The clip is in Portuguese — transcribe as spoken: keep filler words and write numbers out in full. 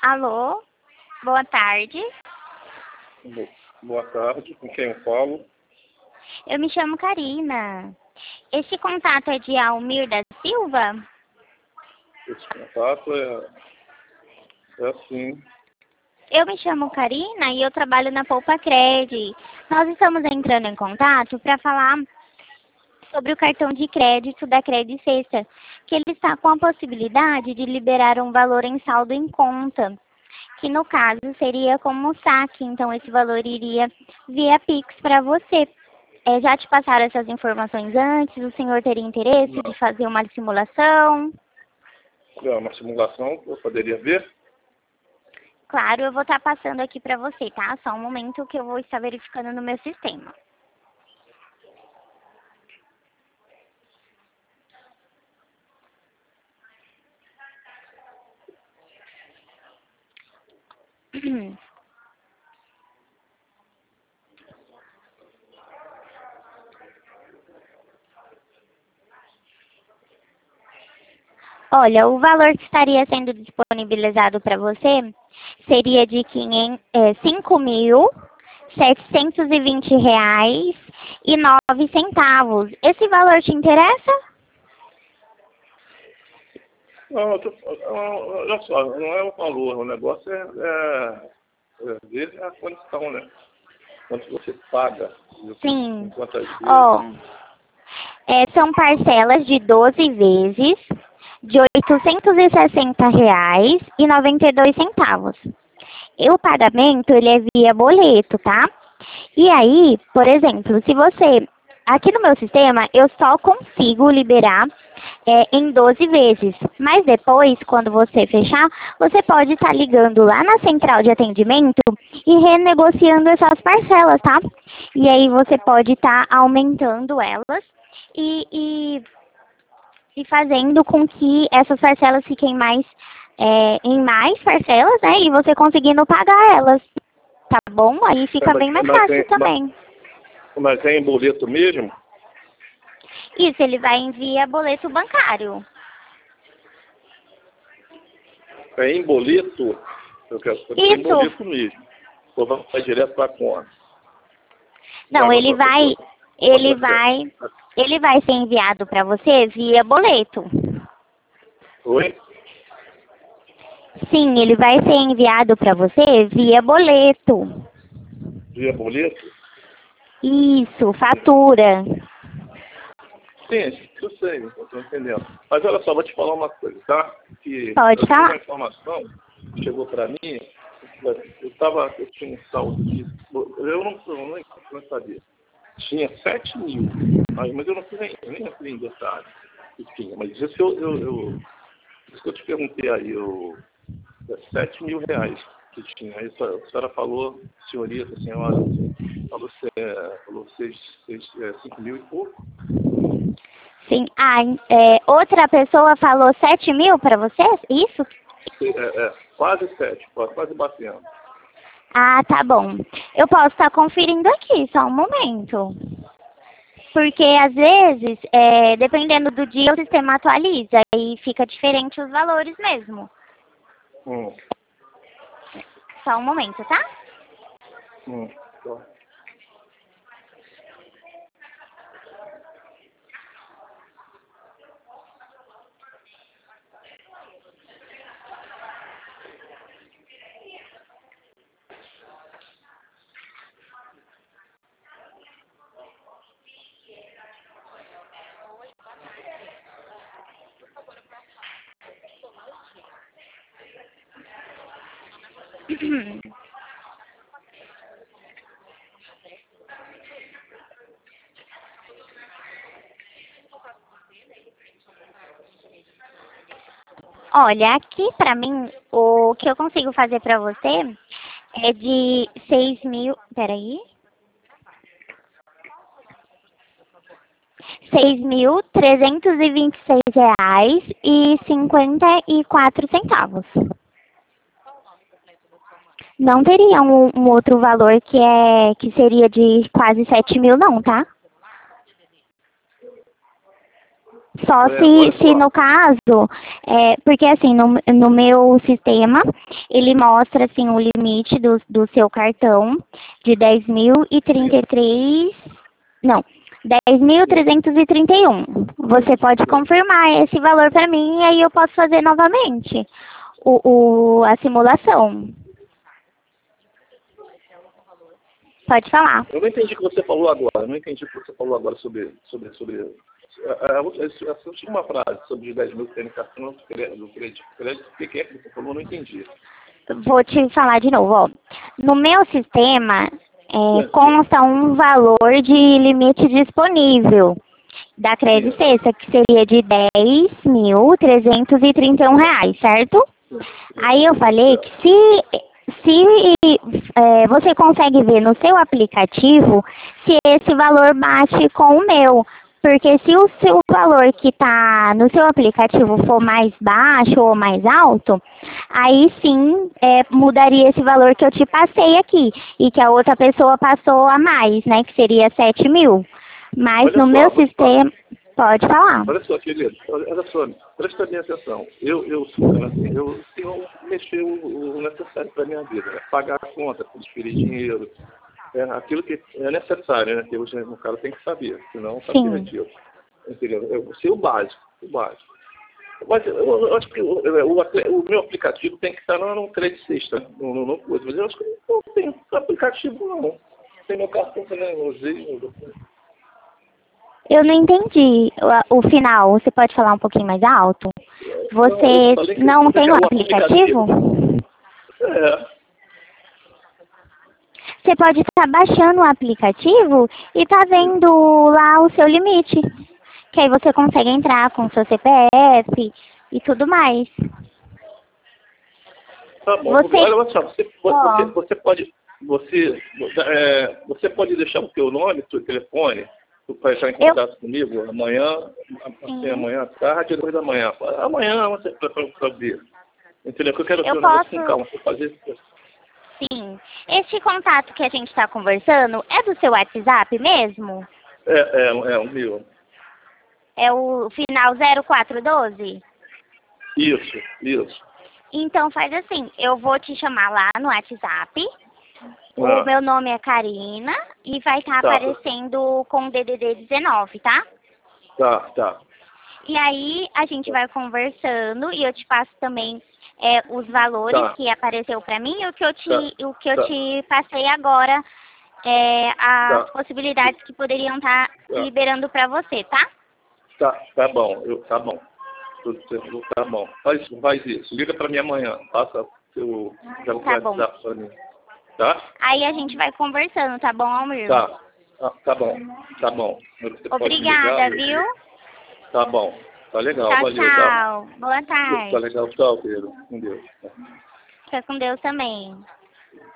Alô, boa tarde. Bo- Boa tarde, com quem eu falo? Eu me chamo Karina. Esse contato é de Almir da Silva? Esse contato é, é assim. Eu me chamo Karina e eu trabalho na Poupa Cred. Nós estamos entrando em contato para falar sobre o cartão de crédito da Cred Sexta, que ele está com a possibilidade de liberar um valor em saldo em conta, que no caso seria como saque, então esse valor iria via Pix para você. É, já te passaram essas informações antes? O senhor teria interesse Não, de fazer uma simulação? é uma simulação que eu poderia ver. Claro, eu vou estar passando aqui para você, tá? Só um momento que eu vou estar verificando no meu sistema. Olha, o valor que estaria sendo disponibilizado para você seria de cinco mil setecentos e vinte reais e nove centavos. Esse valor te interessa? Não, eu tô, não, olha só, não é o valor, o negócio é, é, é ver a condição, né? Quanto você paga, Sim. quantas vezes. Ó, é, são parcelas de doze vezes de oitocentos e sessenta reais e noventa e dois centavos. E o pagamento, ele é via boleto, tá? E aí, por exemplo, se você... Aqui no meu sistema, eu só consigo liberar é, em doze vezes. Mas depois, quando você fechar, você pode estar ligando lá na central de atendimento e renegociando essas parcelas, tá? E aí você pode estar aumentando elas e, e, e fazendo com que essas parcelas fiquem mais é, em mais parcelas, né? E você conseguindo pagar elas, tá bom? Aí fica Mas, bem mais mas, fácil tem, mas, também. mas é em boleto mesmo? Isso, ele vai enviar boleto bancário. É em boleto? Eu quero saber se é em Isso. boleto mesmo. Ou vai direto para a conta? Não, Vai ele pra- vai, pra- ele pra- pra- vai, ele vai ser enviado para você via boleto. Oi? Sim, ele vai ser enviado para você via boleto. Via boleto? Isso, fatura. Sim, eu sei, eu estou entendendo. Mas olha só, vou te falar uma coisa, tá? Que Pode eu tenho uma falar? informação que chegou para mim, eu tava, eu tinha um saldo de, eu não, eu não, não sabia. Tinha sete mil, mas, mas eu não fui nem, nem entrei em detalhe que tinha, mas isso eu, eu, eu, isso que eu te perguntei aí, eu, é sete mil reais que tinha. Aí a senhora falou, senhorita, senhora, falou, é, falou seis, seis, é, cinco mil e pouco. Sim. Ah, é, outra pessoa falou sete mil para você? Isso? É, é, quase sete, quase batendo. Ah, tá bom. Eu posso estar conferindo aqui, só um momento. Porque às vezes, é, dependendo do dia, o sistema atualiza e fica diferente os valores mesmo. Hum, Só um momento, tá? hum, tá. Olha, aqui pra mim, o que eu consigo fazer pra você é de seis mil... Peraí. seis mil trezentos e vinte e seis reais e cinquenta e quatro centavos. Não teria um, um outro valor que é que seria de quase sete mil não, tá? Só É, se, olha se só. no caso, é, porque assim, no, no meu sistema, ele mostra assim o limite do, do seu cartão de dez mil e trinta Sim, e três, não, dez mil sim, trezentos e trinta e um. Você pode sim. confirmar esse valor para mim e aí eu posso fazer novamente o, o, a simulação. Pode falar. Eu não entendi o que você falou agora. Eu não entendi o que você falou agora sobre... sobre, sobre a, a, a, a última frase sobre os dez mil que tem no cartão do crédito. Do crédito. O que é que você falou? Eu não entendi. Vou te falar de novo, ó. No meu sistema, é, Sim, sim. consta um valor de limite disponível da Sim, Credit Sexta, que seria de dez mil trezentos e trinta e um reais, certo? sim, sim. Aí eu falei que Certo. se, se é, você consegue ver no seu aplicativo se esse valor bate com o meu. Porque se o seu valor que está no seu aplicativo for mais baixo ou mais alto, aí sim é, mudaria esse valor que eu te passei aqui. E que a outra pessoa passou a mais, né? Que seria sete mil. Mas Olha no meu só, vou te falar. sistema, pode falar. Olha só, querido, olha olha só, presta bem atenção. Eu, eu sou um cara assim, eu tenho que mexer o, o necessário para a minha vida, né? Pagar a conta, transferir dinheiro, é, aquilo que é necessário, né? Que hoje o cara tem que saber, senão está Sim. perdido. Entendeu? Eu sei o básico, o básico. Mas eu, eu acho que o, o, o meu aplicativo tem que estar no, no Credit Sexta, no, no, no coisa, mas eu acho que não tem aplicativo não. Tem meu cartão também, eu usei. Eu não entendi o, o final. Você pode falar um pouquinho mais alto? Não, eu Você falei que não você tem quer um o aplicativo? aplicativo. É. Você pode estar baixando o aplicativo e tá vendo lá o seu limite. Que aí você consegue entrar com o seu C P F e tudo mais. Tá bom. Você, Olha só, você, você, ó, você pode. Você, é, você pode deixar o teu nome, o teu telefone, para entrar em eu, contato comigo amanhã, assim, sim, amanhã à tarde, depois da manhã. Amanhã você para fazer. Entendeu? Que eu quero ter eu um negócio com posso, calma para fazer. sim. Este contato que a gente está conversando é do seu WhatsApp mesmo? É, é, é um meu. É o final zero quatro doze? Isso, isso. Então faz assim, eu vou te chamar lá no WhatsApp. O Ah, meu nome é Karina e vai estar tá, aparecendo com o D D D dezenove, tá? tá, tá. E aí a gente vai conversando e eu te passo também é, os valores Tá, que apareceu para mim e o que eu tá, te, o que eu tá, te passei agora, é, as tá, possibilidades que poderiam estar tá, liberando para você, tá? tá, tá bom, eu, tá bom. Tudo certo, tá bom. Faz, faz isso. Liga para mim amanhã. Passa seu, seu Tá bom. WhatsApp para mim. Tá? Aí a gente vai conversando, tá bom, Almir? Tá. Ah, tá bom. Tá bom. Você pode me ligar. Obrigada, Eu... viu? Tá bom. Tá legal. Tchau, Valeu, tá? tchau. Boa Tá tarde. legal. Tchau, Pedro. Com Deus. Fica com Deus também.